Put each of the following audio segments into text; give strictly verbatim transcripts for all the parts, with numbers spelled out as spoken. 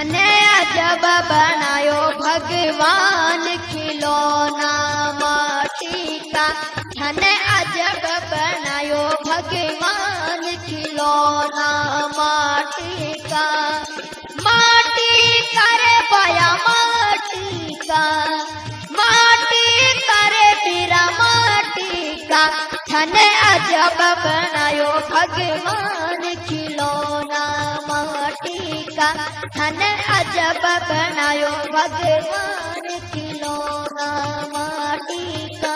धने अजब बनायो भगवान खिलौना माटी का। धने अजब बनायो भगवान खिलौना माटी का। माटी करे बया माटी का, माटी करे बीरा माटी का। धने अजब बनायो भगवान खिलौना माटी का। धने अजब बनायो भगवान खिलौना माटी का।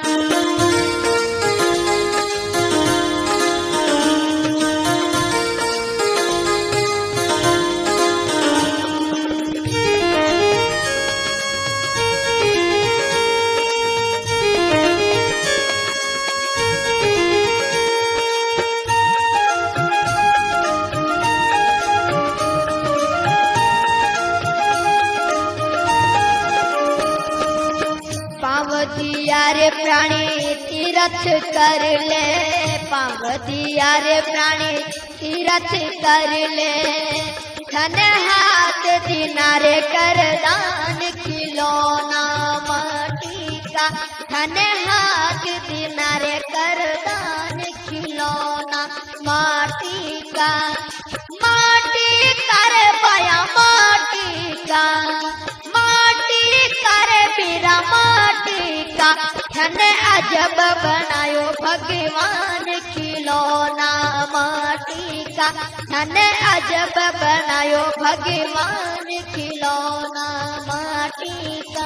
दिया रे प्राणी तीरथ कर ले, पाव दिया रे प्राणी तीरथ कर ले। धन हाथ दिनारे कर दान खिलौना माटी का। धन हाथ दिनारे कर दान खिलौना माटी का। माटी कर पाया माटी का, माटी करे बीरा माटी का। धने अजब बनायो भगवान खिलौना माटी का। धने अजब बनायो भगवान खिलौना माटी का।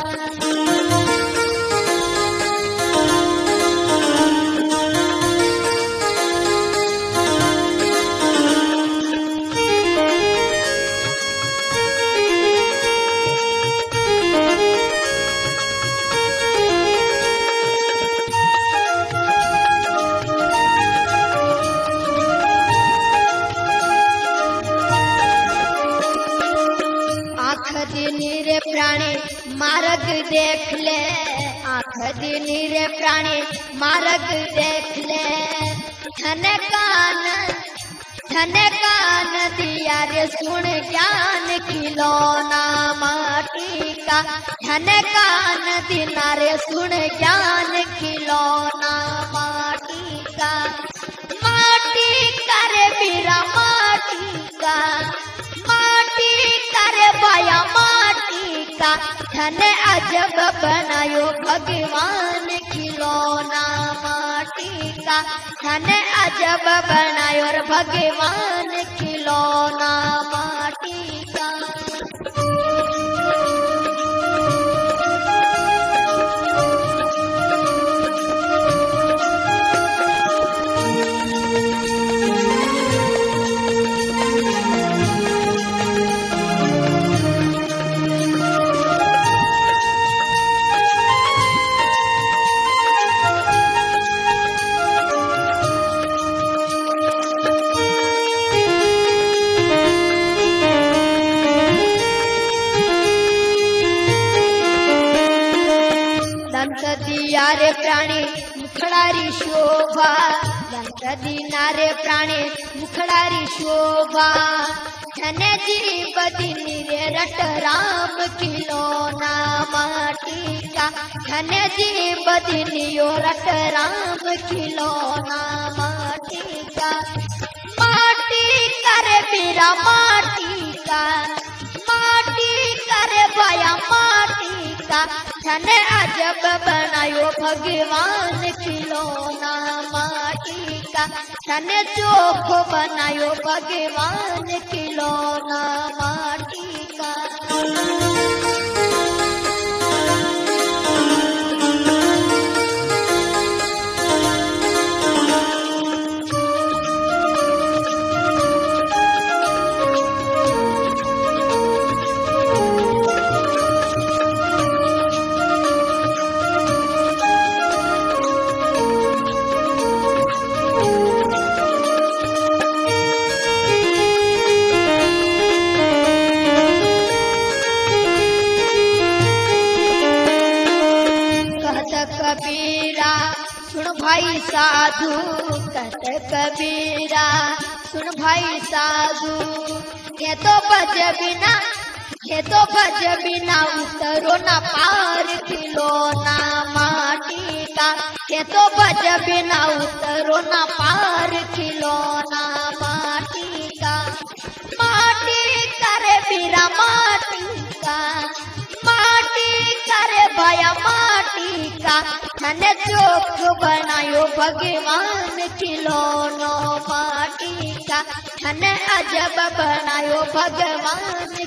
दिनी रे प्राणी मार्ग देख ले, आँख दिनी रे प्राणी मार्ग देख ले। धन कान धन कान दिया रे सुन ज्ञान खिलौना माटी का। धन कान दिना रे सुन ज्ञान खिलौना माटी का। माटी करे बीरा माटी का, माटी करे बया माटी का। धन अजब बनायो भगवान खिलौना माटी का। धन अजब बनायो भगवान खिलौना माटी का। दंत दिया रे प्राणी मुखडारी शोभा। दंत दिना रे प्राणी मुखडारी शोभा। धने जीव दिनी रे रट राम खिलौना माटी का। धने जीव दिनियो रट राम खिलौना माटी का। माटी करे बीरा माटी का, माटी करे बया माटी का। धन अजब बनायो भगवान खिलौना माटी का। धन चोख बनायो भगवान खिलौना माटी का। कबीरा सुन भाई साधु, कहते कबीरा सुन भाई साधु। ये तो बज बिना ये तो भज बिना उतरो ना पार खिलौना माटी का, ये तो भज बिना उतरो ना पार खिलौना माटी का। माटी करे बीरा माटी का, माटी करे भया माटी का, मैंने चोख बनायो भगवान खिलौनो माटी का, मैंने अजब बनायो भगवान